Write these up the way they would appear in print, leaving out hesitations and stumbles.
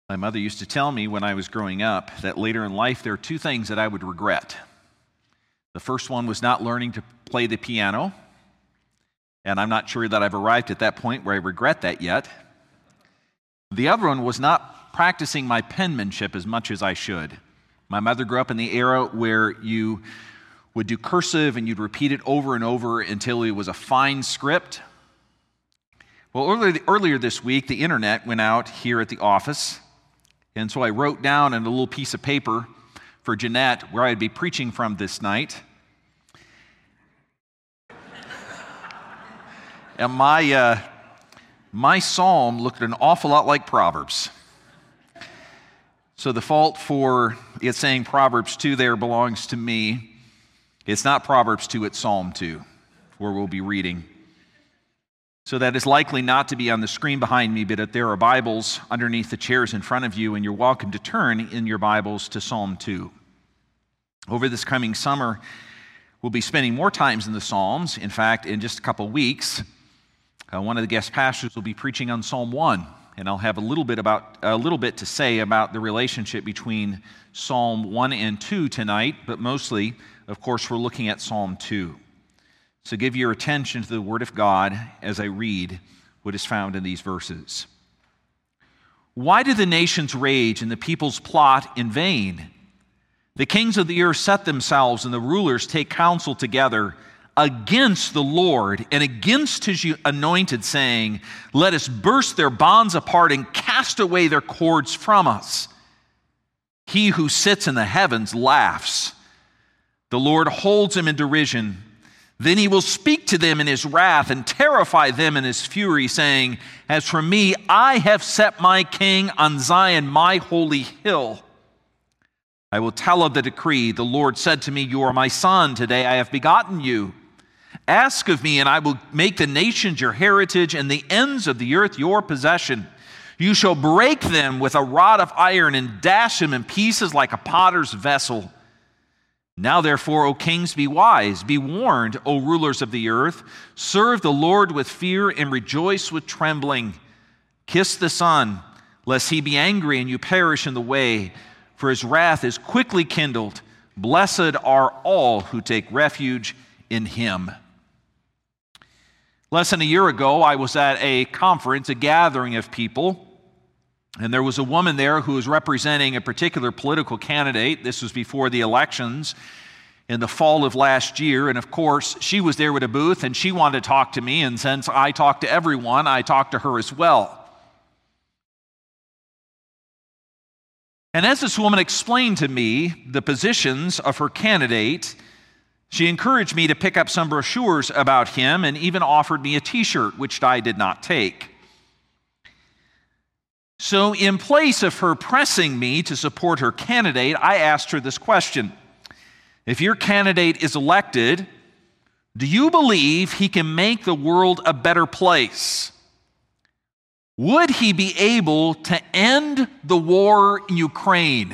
My mother used to tell me when I was growing up that later in life there are two things that I would regret. The first one was not learning to play the piano, and I'm not sure that I've arrived at that point where I regret that yet. The other one was not practicing my penmanship as much as I should. My mother grew up in the era where you would do cursive and you'd repeat it over and over until it was a fine script. Well, earlier this week, the internet went out here at the office, and so I wrote down on a little piece of paper for Jeanette where I'd be preaching from this night. And my psalm looked an awful lot like Proverbs. So the fault for it saying Proverbs 2 there belongs to me. It's not Proverbs 2, it's Psalm 2, where we'll be reading. So that is likely not to be on the screen behind me, but there are Bibles underneath the chairs in front of you, and you're welcome to turn in your Bibles to Psalm 2. Over this coming summer, we'll be spending more times in the Psalms. In fact, in just a couple weeks, one of the guest pastors will be preaching on Psalm 1, and I'll have a little bit to say about the relationship between Psalm 1 and 2 tonight, but mostly, of course, we're looking at Psalm 2. So give your attention to the Word of God as I read what is found in these verses. Why do the nations rage and the peoples plot in vain? The kings of the earth set themselves and the rulers take counsel together against the Lord and against His anointed, saying, "Let us burst their bonds apart and cast away their cords from us." He who sits in the heavens laughs. The Lord holds him in derision. Then He will speak to them in His wrath and terrify them in His fury, saying, "As for me, I have set my king on Zion, my holy hill. I will tell of the decree. The Lord said to me, 'You are my son. Today I have begotten you. Ask of me, and I will make the nations your heritage and the ends of the earth your possession. You shall break them with a rod of iron and dash them in pieces like a potter's vessel.' Now therefore, O kings, be wise, be warned, O rulers of the earth. Serve the Lord with fear and rejoice with trembling. Kiss the Son, lest He be angry and you perish in the way, for His wrath is quickly kindled. Blessed are all who take refuge in Him." Less than a year ago, I was at a conference, a gathering of people, and there was a woman there who was representing a particular political candidate. This was before the elections in the fall of last year. And of course, she was there with a booth and she wanted to talk to me. And since I talk to everyone, I talked to her as well. And as this woman explained to me the positions of her candidate, she encouraged me to pick up some brochures about him and even offered me a t-shirt, which I did not take. So in place of her pressing me to support her candidate, I asked her this question: if your candidate is elected, do you believe he can make the world a better place? Would he be able to end the war in Ukraine?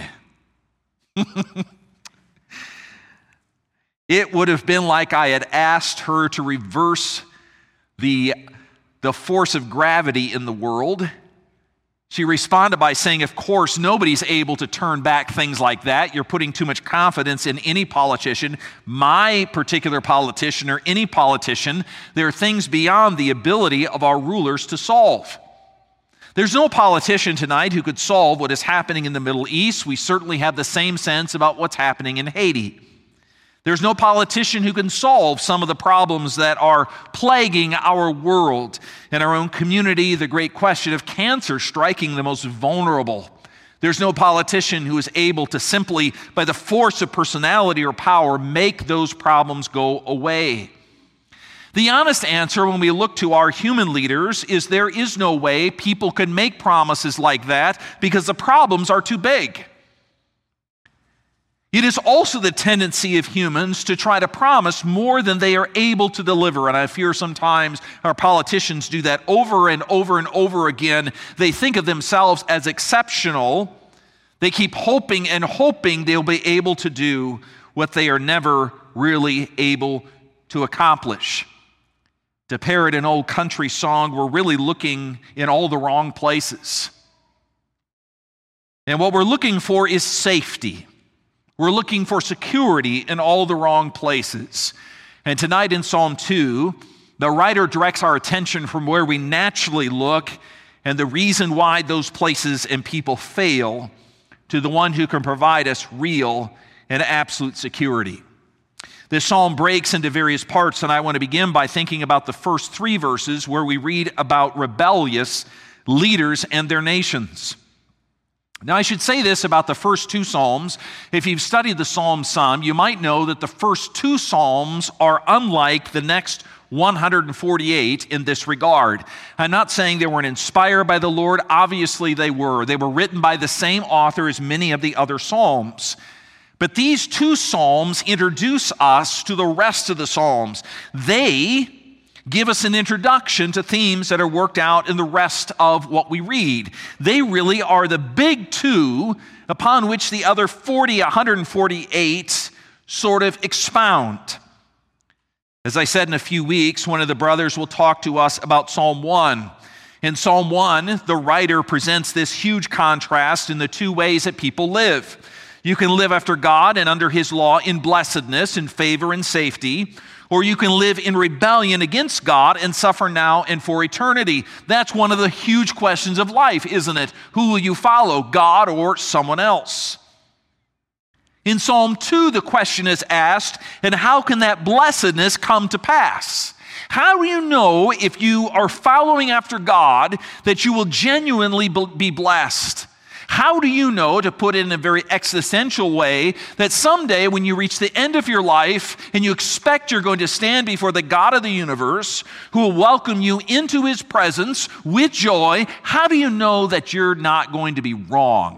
It would have been like I had asked her to reverse the force of gravity in the world. She responded by saying, "Of course, nobody's able to turn back things like that. You're putting too much confidence in any politician, my particular politician or any politician. There are things beyond the ability of our rulers to solve." There's no politician tonight who could solve what is happening in the Middle East. We certainly have the same sense about what's happening in Haiti. There's no politician who can solve some of the problems that are plaguing our world. In our own community, the great question of cancer striking the most vulnerable. There's no politician who is able to simply, by the force of personality or power, make those problems go away. The honest answer when we look to our human leaders is there is no way people can make promises like that because the problems are too big. It is also the tendency of humans to try to promise more than they are able to deliver. And I fear sometimes our politicians do that over and over and over again. They think of themselves as exceptional. They keep hoping and hoping they'll be able to do what they are never really able to accomplish. To parrot an old country song, we're really looking in all the wrong places. And what we're looking for is safety. We're looking for security in all the wrong places. And tonight in Psalm 2, the writer directs our attention from where we naturally look and the reason why those places and people fail to the one who can provide us real and absolute security. This psalm breaks into various parts, and I want to begin by thinking about the first 3 verses where we read about rebellious leaders and their nations. Now, I should say this about the first 2 Psalms. If you've studied the Psalms some, you might know that the first 2 Psalms are unlike the next 148 in this regard. I'm not saying they weren't inspired by the Lord. Obviously, they were. They were written by the same author as many of the other Psalms. But these 2 Psalms introduce us to the rest of the Psalms. They give us an introduction to themes that are worked out in the rest of what we read. They really are the big 2 upon which the other 148 sort of expound. As I said, in a few weeks, one of the brothers will talk to us about Psalm 1. In Psalm 1, the writer presents this huge contrast in the 2 ways that people live. You can live after God and under His law in blessedness, in favor and safety, or you can live in rebellion against God and suffer now and for eternity. That's one of the huge questions of life, isn't it? Who will you follow, God or someone else? In Psalm 2, the question is asked, and how can that blessedness come to pass? How do you know if you are following after God that you will genuinely be blessed? How do you know, to put it in a very existential way, that someday when you reach the end of your life and you expect you're going to stand before the God of the universe who will welcome you into His presence with joy, how do you know that you're not going to be wrong?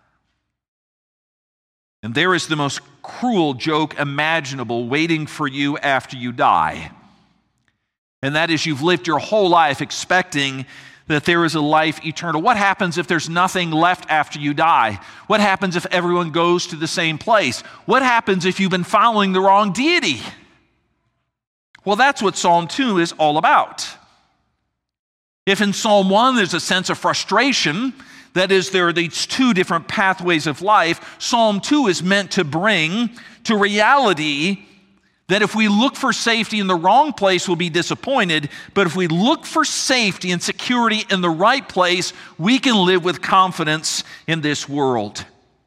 And there is the most cruel joke imaginable waiting for you after you die. And that is, you've lived your whole life expecting that there is a life eternal. What happens if there's nothing left after you die? What happens if everyone goes to the same place? What happens if you've been following the wrong deity? Well, that's what Psalm 2 is all about. If in Psalm 1 there's a sense of frustration, that is, there are these 2 different pathways of life, Psalm 2 is meant to bring to reality that if we look for safety in the wrong place, we'll be disappointed. But if we look for safety and security in the right place, we can live with confidence in this world.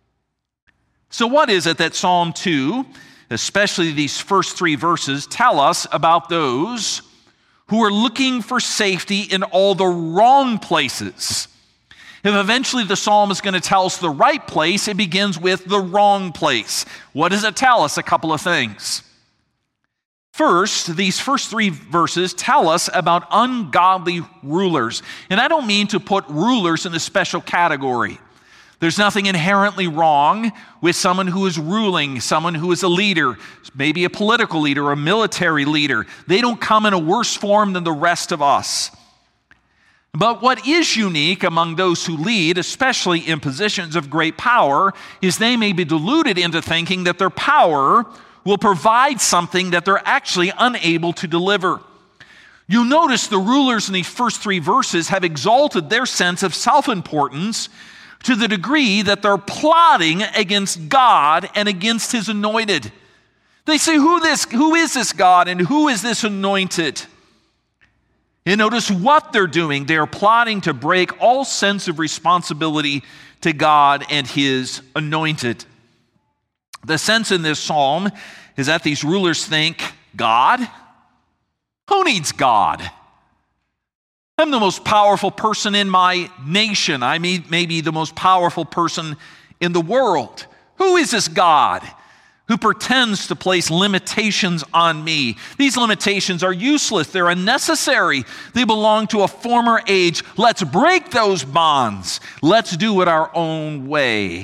So what is it that Psalm 2, especially these first 3 verses, tell us about those who are looking for safety in all the wrong places? If eventually the psalm is going to tell us the right place, it begins with the wrong place. What does it tell us? A couple of things. First, these first 3 verses tell us about ungodly rulers. And I don't mean to put rulers in a special category. There's nothing inherently wrong with someone who is ruling, someone who is a leader, maybe a political leader or a military leader. They don't come in a worse form than the rest of us. But what is unique among those who lead, especially in positions of great power, is they may be deluded into thinking that their power will provide something that they're actually unable to deliver. You'll notice the rulers in these first 3 verses have exalted their sense of self-importance to the degree that they're plotting against God and against His anointed. They say, who is this God and who is this anointed? And notice what they're doing. They are plotting to break all sense of responsibility to God and His anointed. The sense in this psalm is that these rulers think, God? Who needs God? I'm the most powerful person in my nation. I may be the most powerful person in the world. Who is this God who pretends to place limitations on me? These limitations are useless. They're unnecessary. They belong to a former age. Let's break those bonds. Let's do it our own way.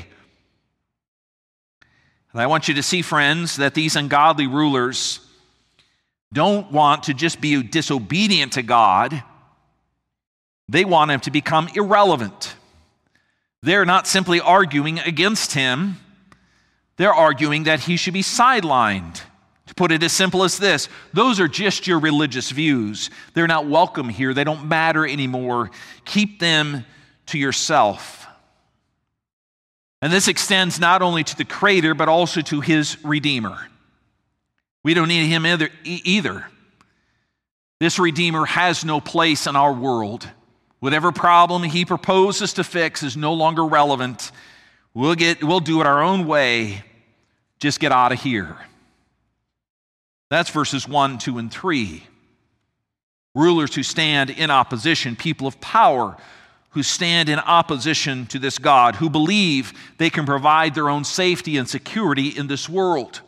And I want you to see, friends, that these ungodly rulers don't want to just be disobedient to God. They want Him to become irrelevant. They're not simply arguing against Him. They're arguing that He should be sidelined. To put it as simple as this, those are just your religious views. They're not welcome here. They don't matter anymore. Keep them to yourself. And this extends not only to the Creator, but also to his Redeemer. We don't need him either. This Redeemer has no place in our world. Whatever problem he proposes to fix is no longer relevant. We'll do it our own way. Just get out of here. That's verses 1, 2, and 3. Rulers who stand in opposition, people of power who stand in opposition to this God, who believe they can provide their own safety and security in this world.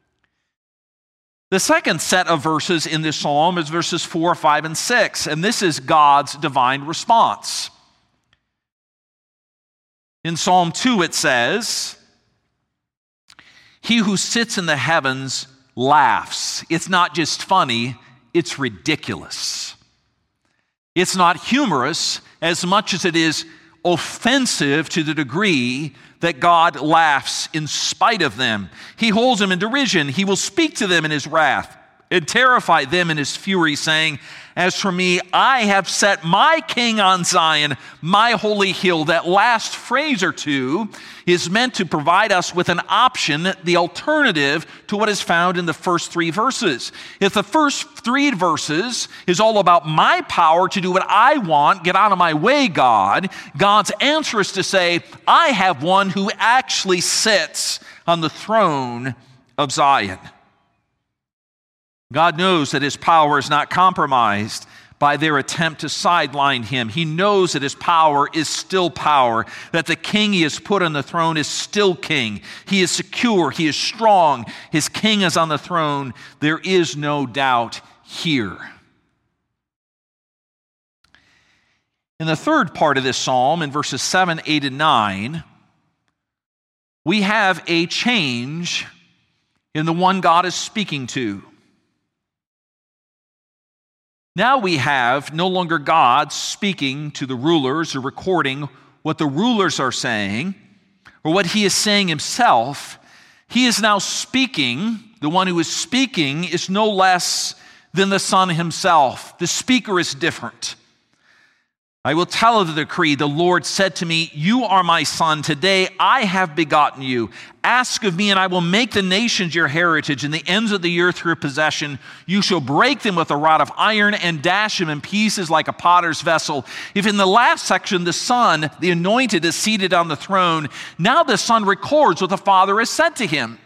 The second set of verses in this psalm is verses 4, 5, and 6, and this is God's divine response. In Psalm 2 it says, "He who sits in the heavens laughs." It's not just funny, it's ridiculous. It's not humorous as much as it is offensive to the degree that God laughs in spite of them. He holds them in derision. He will speak to them in his wrath and terrify them in his fury, saying, "As for me, I have set my king on Zion, my holy hill." That last phrase or two is meant to provide us with an option, the alternative to what is found in the first 3 verses. If the first 3 verses is all about my power to do what I want, get out of my way, God, God's answer is to say, I have one who actually sits on the throne of Zion. God knows that his power is not compromised by their attempt to sideline him. He knows that his power is still power, that the king he has put on the throne is still king. He is secure, he is strong, his king is on the throne. There is no doubt here. In the third part of this psalm, in verses 7, 8, and 9, we have a change in the one God is speaking to. Now we have no longer God speaking to the rulers or recording what the rulers are saying or what he is saying himself. He is now speaking. The one who is speaking is no less than the Son himself. The speaker is different. "I will tell of the decree. The Lord said to me, 'You are my son. Today I have begotten you. Ask of me, and I will make the nations your heritage and the ends of the earth your possession. You shall break them with a rod of iron and dash them in pieces like a potter's vessel.'" If in the last section the Son, the anointed, is seated on the throne, now the Son records what the Father has said to him.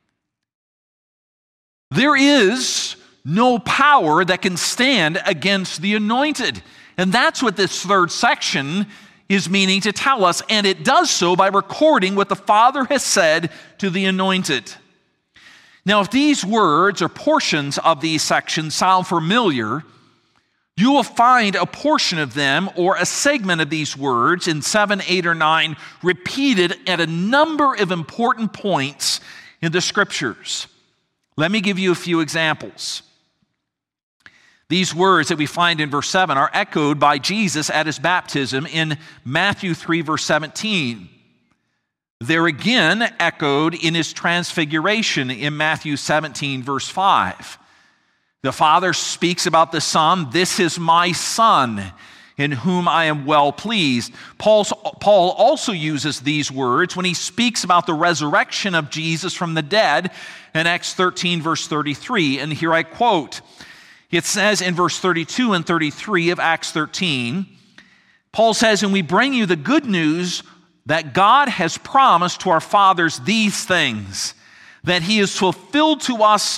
There is no power that can stand against the anointed. And that's what this third section is meaning to tell us, and it does so by recording what the Father has said to the anointed. Now, if these words or portions of these sections sound familiar, you will find a portion of them or a segment of these words in 7, 8, or 9 repeated at a number of important points in the Scriptures. Let me give you a few examples. These words that we find in verse 7 are echoed by Jesus at his baptism in Matthew 3, verse 17. They're again echoed in his transfiguration in Matthew 17, verse 5. The Father speaks about the Son, "This is my Son, in whom I am well pleased." Paul also uses these words when he speaks about the resurrection of Jesus from the dead in Acts 13, verse 33. And here I quote, it says in verse 32 and 33 of Acts 13, Paul says, "And we bring you the good news that God has promised to our fathers these things, that he has fulfilled to us,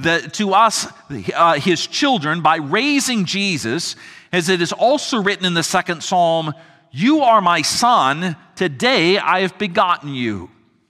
his children, by raising Jesus, as it is also written in the second psalm, 'You are my son, today I have begotten you.'"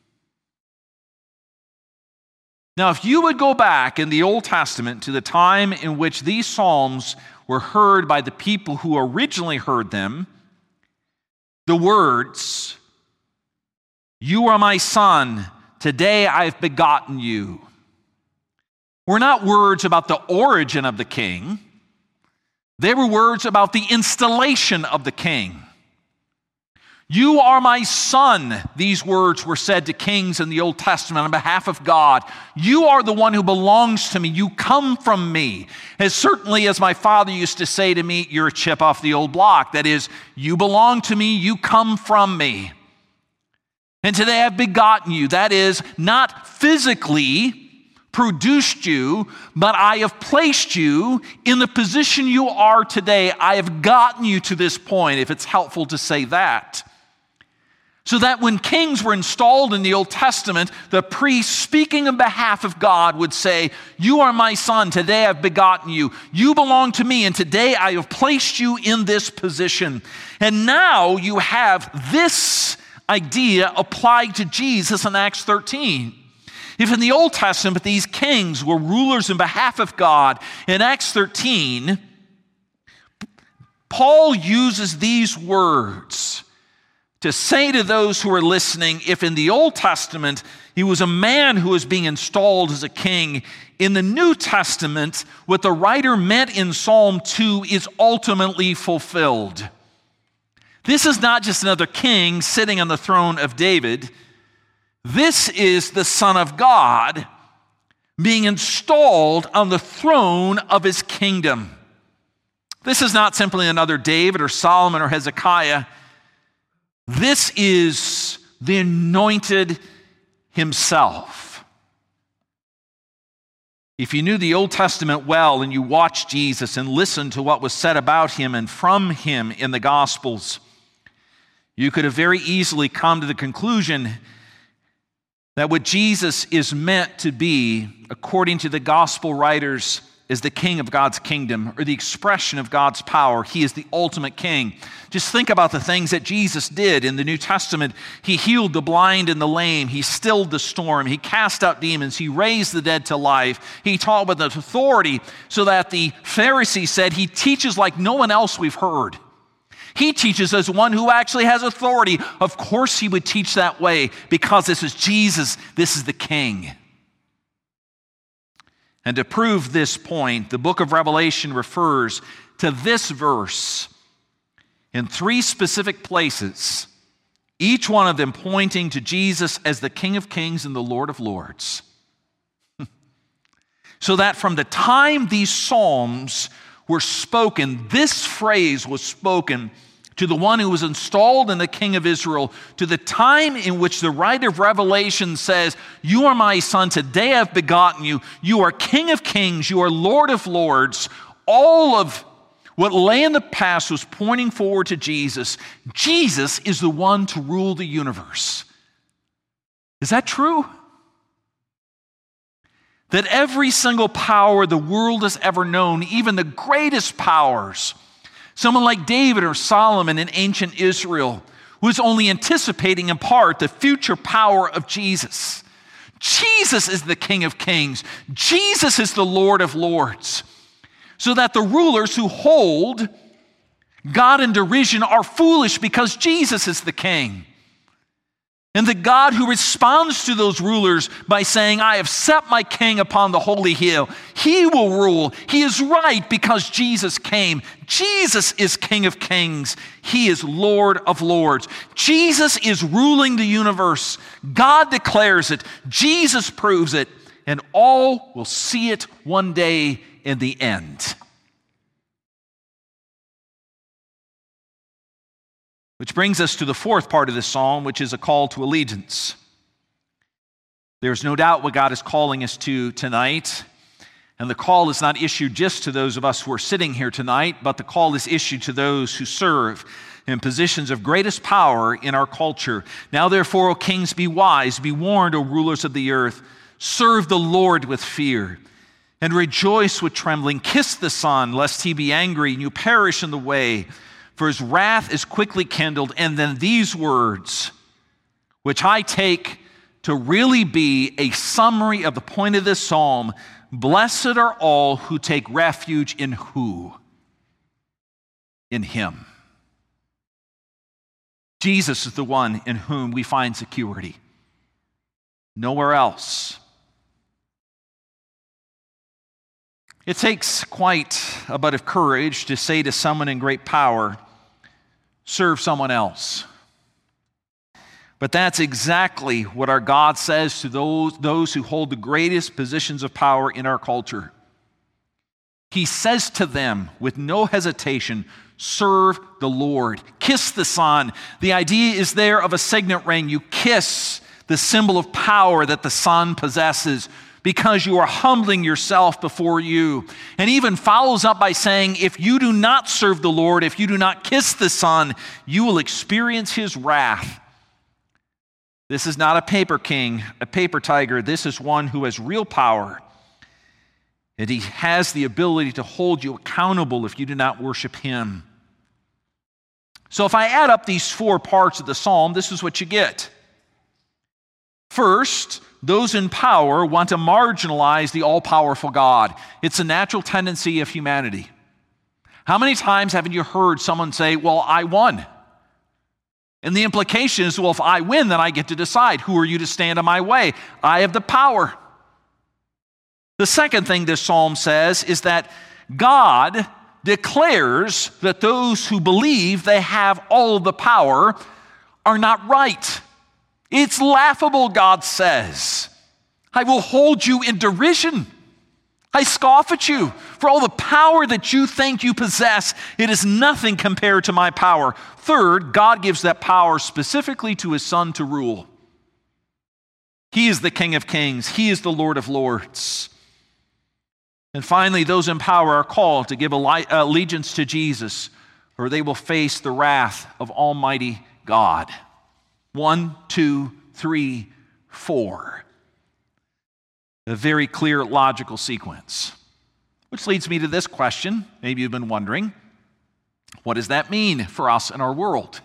Now, if you would go back in the Old Testament to the time in which these psalms were heard by the people who originally heard them, the words, "You are my son, today I have begotten you," were not words about the origin of the king. They were words about the installation of the king. "You are my son," these words were said to kings in the Old Testament on behalf of God. "You are the one who belongs to me. You come from me. As certainly as my father used to say to me, 'You're a chip off the old block.' That is, you belong to me, you come from me." And today I've begotten you. That is, not physically produced you, but I have placed you in the position you are today. I have gotten you to this point, if it's helpful to say that. So that when kings were installed in the Old Testament, the priest speaking on behalf of God would say, "You are my son, today I've begotten you. You belong to me, and today I have placed you in this position." And now you have this idea applied to Jesus in Acts 13. If in the Old Testament these kings were rulers on behalf of God, in Acts 13, Paul uses these words to say to those who are listening, if in the Old Testament he was a man who was being installed as a king, in the New Testament, what the writer meant in Psalm 2 is ultimately fulfilled. This is not just another king sitting on the throne of David. This is the Son of God being installed on the throne of his kingdom. This is not simply another David or Solomon or Hezekiah. This is the anointed himself. If you knew the Old Testament well and you watched Jesus and listened to what was said about him and from him in the Gospels, you could have very easily come to the conclusion that what Jesus is meant to be, according to the Gospel writers, is the king of God's kingdom, or the expression of God's power. He is the ultimate king. Just think about the things that Jesus did in the New Testament. He healed the blind and the lame. He stilled the storm. He cast out demons. He raised the dead to life. He taught with authority, so that the Pharisees said, he teaches like no one else we've heard. He teaches as one who actually has authority. Of course he would teach that way, because this is Jesus. This is the king. And to prove this point, the book of Revelation refers to this verse in 3 specific places, each one of them pointing to Jesus as the King of Kings and the Lord of Lords. So that from the time these psalms were spoken, this phrase was spoken to the one who was installed in the King of Israel, to the time in which the writer of Revelation says, "You are my son, today I've begotten you. You are King of Kings, you are Lord of Lords." All of what lay in the past was pointing forward to Jesus. Jesus is the one to rule the universe. Is that true? That every single power the world has ever known, even the greatest powers, someone like David or Solomon in ancient Israel, was only anticipating in part the future power of Jesus. Jesus is the King of Kings. Jesus is the Lord of Lords. So that the rulers who hold God in derision are foolish because Jesus is the King. And the God who responds to those rulers by saying, "I have set my king upon the holy hill. He will rule. He is right because Jesus came." Jesus is King of Kings. He is Lord of Lords. Jesus is ruling the universe. God declares it. Jesus proves it. And all will see it one day in the end. Which brings us to the fourth part of this psalm, which is a call to allegiance. There's no doubt what God is calling us to tonight. And the call is not issued just to those of us who are sitting here tonight, but the call is issued to those who serve in positions of greatest power in our culture. "Now therefore, O kings, be wise, be warned, O rulers of the earth. Serve the Lord with fear, and rejoice with trembling. Kiss the Son, lest he be angry and you perish in the way, for his wrath is quickly kindled." And then these words, which I take to really be a summary of the point of this psalm: "Blessed are all who take refuge in" who? In him. Jesus is the one in whom we find security. Nowhere else. It takes quite a bit of courage to say to someone in great power, "Serve someone else." But that's exactly what our God says to those who hold the greatest positions of power in our culture. He says to them with no hesitation, serve the Lord. Kiss the Son. The idea is there of a signet ring. You kiss the symbol of power that the Son possesses because you are humbling yourself before you. And even follows up by saying, if you do not serve the Lord, if you do not kiss the Son, you will experience his wrath. This is not a paper king, a paper tiger. This is one who has real power. And he has the ability to hold you accountable if you do not worship him. So if I add up these four parts of the psalm, this is what you get. First, those in power want to marginalize the all-powerful God. It's a natural tendency of humanity. How many times haven't you heard someone say, well, I won? And the implication is, well, if I win, then I get to decide. Who are you to stand in my way? I have the power. The second thing this psalm says is that God declares that those who believe they have all of the power are not right. It's laughable, God says. I will hold you in derision. I scoff at you. For all the power that you think you possess, it is nothing compared to my power. Third, God gives that power specifically to his Son to rule. He is the King of Kings. He is the Lord of Lords. And finally, those in power are called to give allegiance to Jesus, or they will face the wrath of Almighty God. 1, 2, 3, 4. A very clear logical sequence. Which leads me to this question. Maybe you've been wondering, what does that mean for us in our world?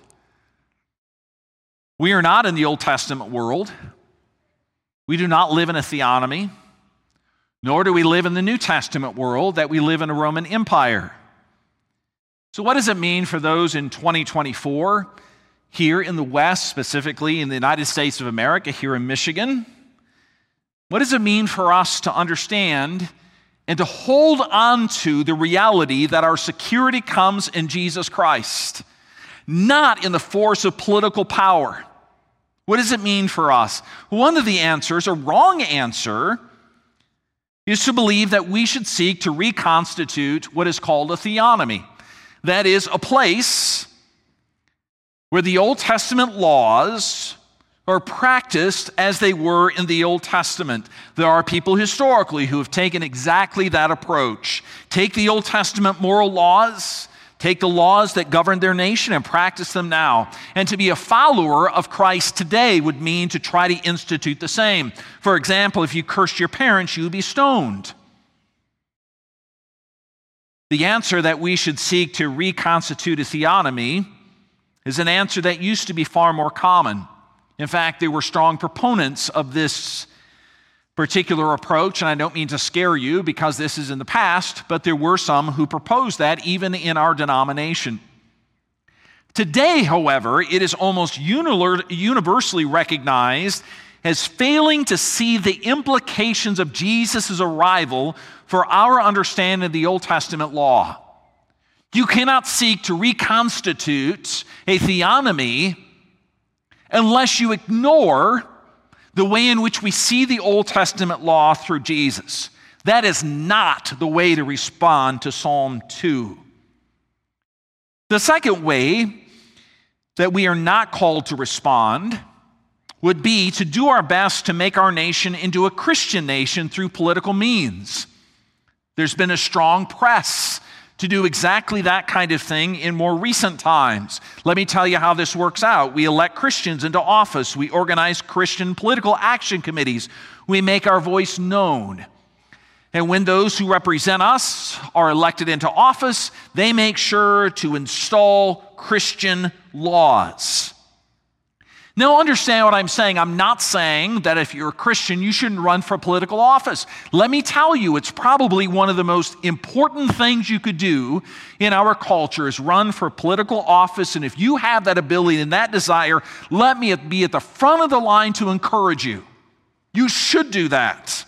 We are not in the Old Testament world. We do not live in a theonomy, nor do we live in the New Testament world, that we live in a Roman Empire. So what does it mean for those in 2024 here in the West, specifically in the United States of America, here in Michigan? What does it mean for us to understand and to hold on to the reality that our security comes in Jesus Christ, not in the force of political power? What does it mean for us? One of the answers, a wrong answer, is to believe that we should seek to reconstitute what is called a theonomy. That is, a place where the Old Testament laws are practiced as they were in the Old Testament. There are people historically who have taken exactly that approach. Take the Old Testament moral laws, take the laws that govern their nation and practice them now. And to be a follower of Christ today would mean to try to institute the same. For example, if you cursed your parents, you would be stoned. The answer that we should seek to reconstitute a theonomy is an answer that used to be far more common. In fact, there were strong proponents of this particular approach, and I don't mean to scare you because this is in the past, but there were some who proposed that even in our denomination. Today, however, it is almost universally recognized as failing to see the implications of Jesus' arrival for our understanding of the Old Testament law. You cannot seek to reconstitute a theonomy unless you ignore the way in which we see the Old Testament law through Jesus. That is not the way to respond to Psalm 2. The second way that we are not called to respond would be to do our best to make our nation into a Christian nation through political means. There's been a strong press to do exactly that kind of thing in more recent times. Let me tell you how this works out. We elect Christians into office. We organize Christian political action committees. We make our voice known. And when those who represent us are elected into office, they make sure to install Christian laws. Now understand what I'm saying. I'm not saying that if you're a Christian, you shouldn't run for political office. Let me tell you, it's probably one of the most important things you could do in our culture is run for political office. And if you have that ability and that desire, let me be at the front of the line to encourage you. You should do that.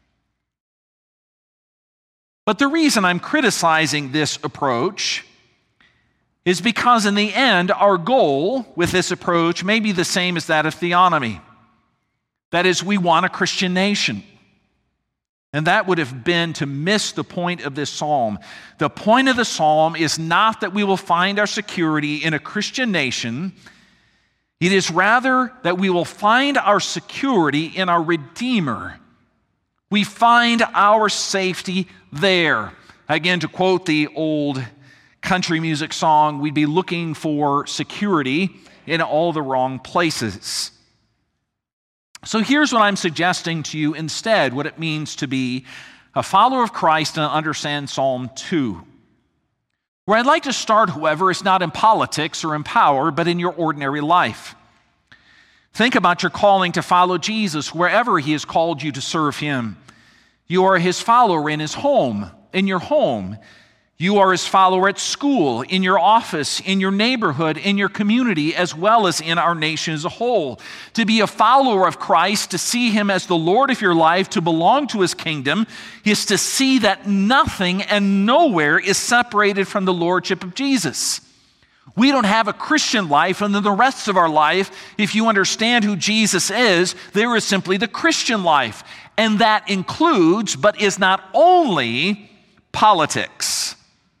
But the reason I'm criticizing this approach is because in the end, our goal with this approach may be the same as that of theonomy. That is, we want a Christian nation. And that would have been to miss the point of this psalm. The point of the psalm is not that we will find our security in a Christian nation. It is rather that we will find our security in our Redeemer. We find our safety there. Again, to quote the old country music song, we'd be looking for security in all the wrong places. So here's what I'm suggesting to you instead, what it means to be a follower of Christ and understand Psalm 2. Where I'd like to start, however, is not in politics or in power, but in your ordinary life. Think about your calling to follow Jesus wherever he has called you to serve him. You are his follower in his home, in your home. You are his follower at school, in your office, in your neighborhood, in your community, as well as in our nation as a whole. To be a follower of Christ, to see him as the Lord of your life, to belong to his kingdom, is to see that nothing and nowhere is separated from the lordship of Jesus. We don't have a Christian life, and then the rest of our life, if you understand who Jesus is, there is simply the Christian life. And that includes, but is not only, politics.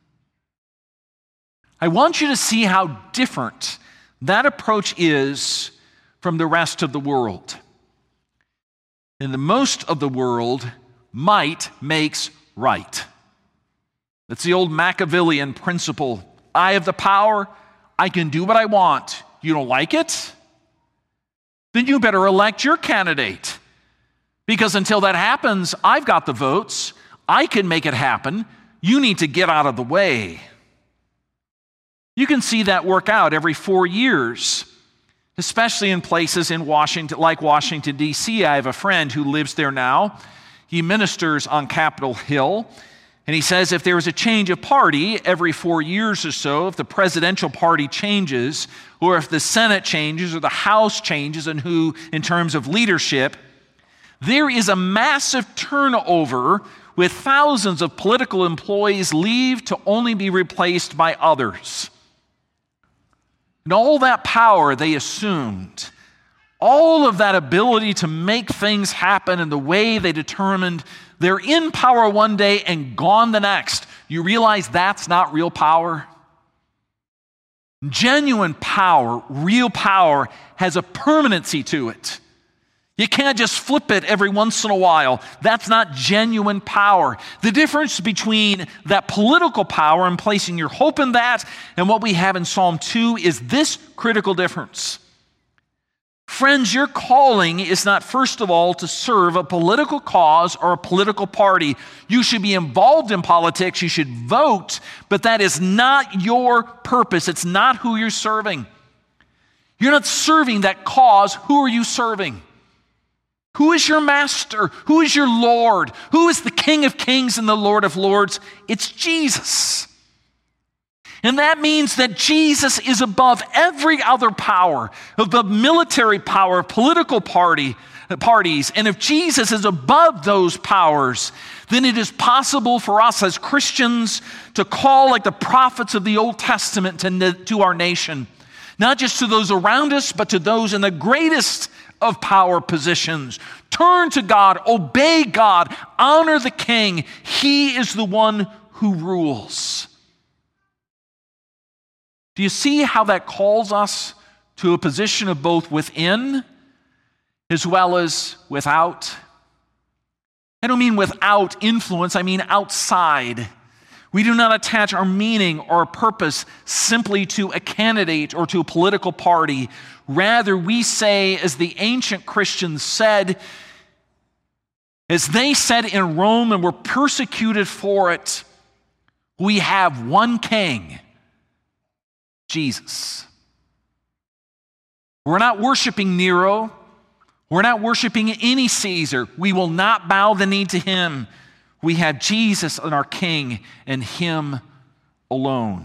I want you to see how different that approach is from the rest of the world. In the most of the world, might makes right. That's the old Machiavellian principle. I have the power, I can do what I want. You don't like it? Then you better elect your candidate. Because until that happens, I've got the votes, I can make it happen, you need to get out of the way. You can see that work out every 4 years, especially in places in Washington, like Washington, D.C. I have a friend who lives there now. He ministers on Capitol Hill, and he says if there is a change of party every 4 years or so, if the presidential party changes, or if the Senate changes, or the House changes in terms of leadership, there is a massive turnover with thousands of political employees leave to only be replaced by others. And all that power they assumed, all of that ability to make things happen in the way they determined, they're in power one day and gone the next. You realize that's not real power? Genuine power, real power, has a permanency to it. You can't just flip it every once in a while. That's not genuine power. The difference between that political power and placing your hope in that and what we have in Psalm 2 is this critical difference. Friends, your calling is not, first of all, to serve a political cause or a political party. You should be involved in politics. You should vote, but that is not your purpose. It's not who you're serving. You're not serving that cause. Who are you serving? Who is your master? Who is your Lord? Who is the King of Kings and the Lord of Lords? It's Jesus. And that means that Jesus is above every other power, above military power, political parties. And if Jesus is above those powers, then it is possible for us as Christians to call like the prophets of the Old Testament to our nation. Not just to those around us, but to those in the greatest of power positions. Turn to God, obey God, honor the King. He is the one who rules. Do you see how that calls us to a position of both within as well as without? I don't mean without influence, I mean outside. We do not attach our meaning or our purpose simply to a candidate or to a political party. Rather, we say, as the ancient Christians said, as they said in Rome and were persecuted for it, we have one king, Jesus. We're not worshiping Nero. We're not worshiping any Caesar. We will not bow the knee to him. We have Jesus and our King and him alone.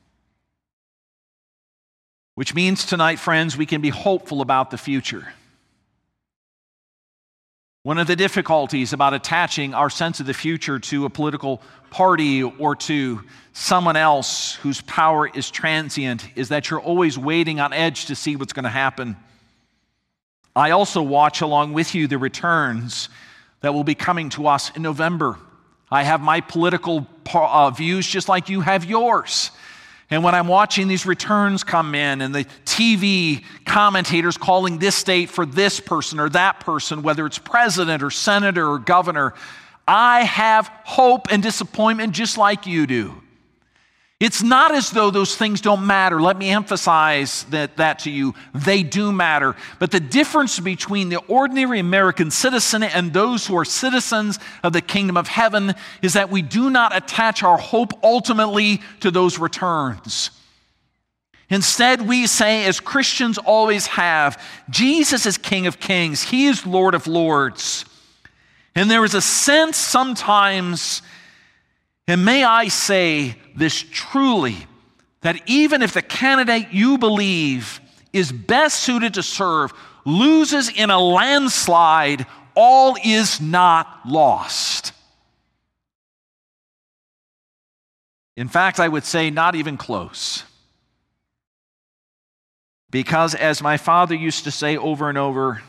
Which means tonight, friends, we can be hopeful about the future. One of the difficulties about attaching our sense of the future to a political party or to someone else whose power is transient is that you're always waiting on edge to see what's going to happen. I also watch along with you the returns that will be coming to us in November. I have my political views just like you have yours. And when I'm watching these returns come in and the TV commentators calling this state for this person or that person, whether it's president or senator or governor, I have hope and disappointment just like you do. It's not as though those things don't matter. Let me emphasize that to you. They do matter. But the difference between the ordinary American citizen and those who are citizens of the kingdom of heaven is that we do not attach our hope ultimately to those returns. Instead, we say, as Christians always have, Jesus is King of Kings. He is Lord of Lords. And there is a sense sometimes, and may I say this truly, that even if the candidate you believe is best suited to serve loses in a landslide, all is not lost. In fact, I would say not even close. Because as my father used to say over and over,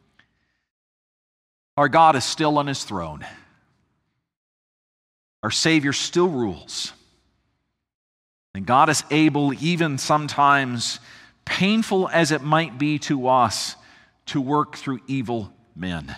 our God is still on his throne. Our Savior still rules. And God is able, even sometimes painful as it might be to us, to work through evil men.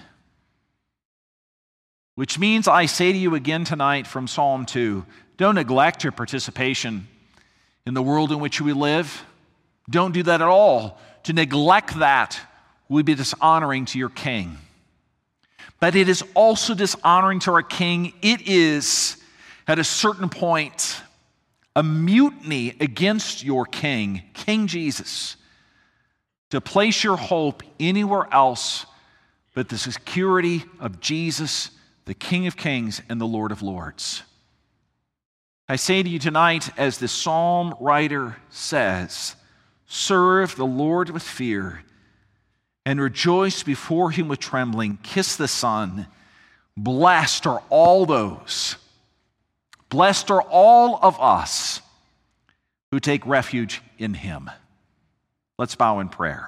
Which means I say to you again tonight from Psalm 2, don't neglect your participation in the world in which we live. Don't do that at all. To neglect that would be dishonoring to your King. But it is also dishonoring to our King. It is, at a certain point, a mutiny against your King, King Jesus, to place your hope anywhere else but the security of Jesus, the King of Kings and the Lord of Lords. I say to you tonight, as the psalm writer says, serve the Lord with fear and rejoice before him with trembling. Kiss the Son. Blessed are all those. Blessed are all of us who take refuge in him. Let's bow in prayer.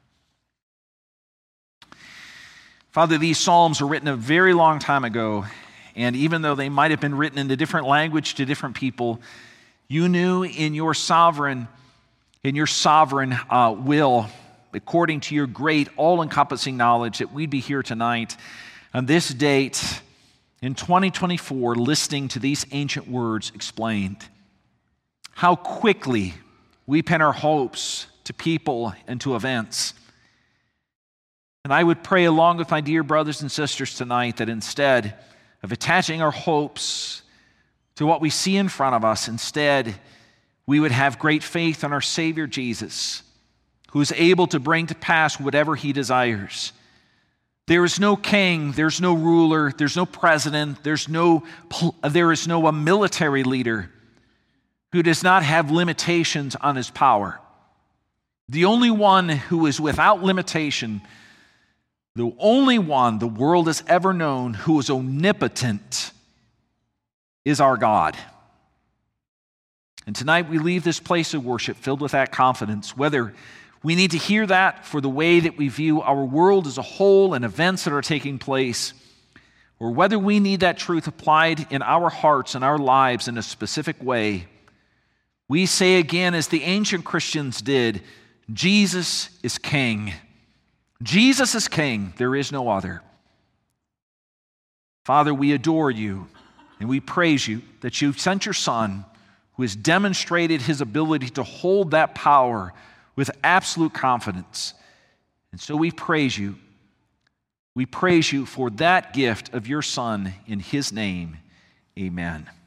Father, these Psalms were written a very long time ago, and even though they might have been written in a different language to different people, you knew in your sovereign will, according to your great, all-encompassing knowledge, that we'd be here tonight on this date in 2024, listening to these ancient words explained. How quickly we pin our hopes to people and to events. And I would pray along with my dear brothers and sisters tonight that instead of attaching our hopes to what we see in front of us, instead we would have great faith in our Savior Jesus, who is able to bring to pass whatever he desires. There is no king, there's no ruler, there's no president, there is no military leader who does not have limitations on his power. The only one who is without limitation, the only one the world has ever known who is omnipotent, is our God. And tonight we leave this place of worship filled with that confidence, whether we need to hear that for the way that we view our world as a whole and events that are taking place, or whether we need that truth applied in our hearts and our lives in a specific way. We say again, as the ancient Christians did, Jesus is King. Jesus is King. There is no other. Father, we adore you and we praise you that you've sent your Son, who has demonstrated his ability to hold that power with absolute confidence. And so we praise you. We praise you for that gift of your Son in his name. Amen.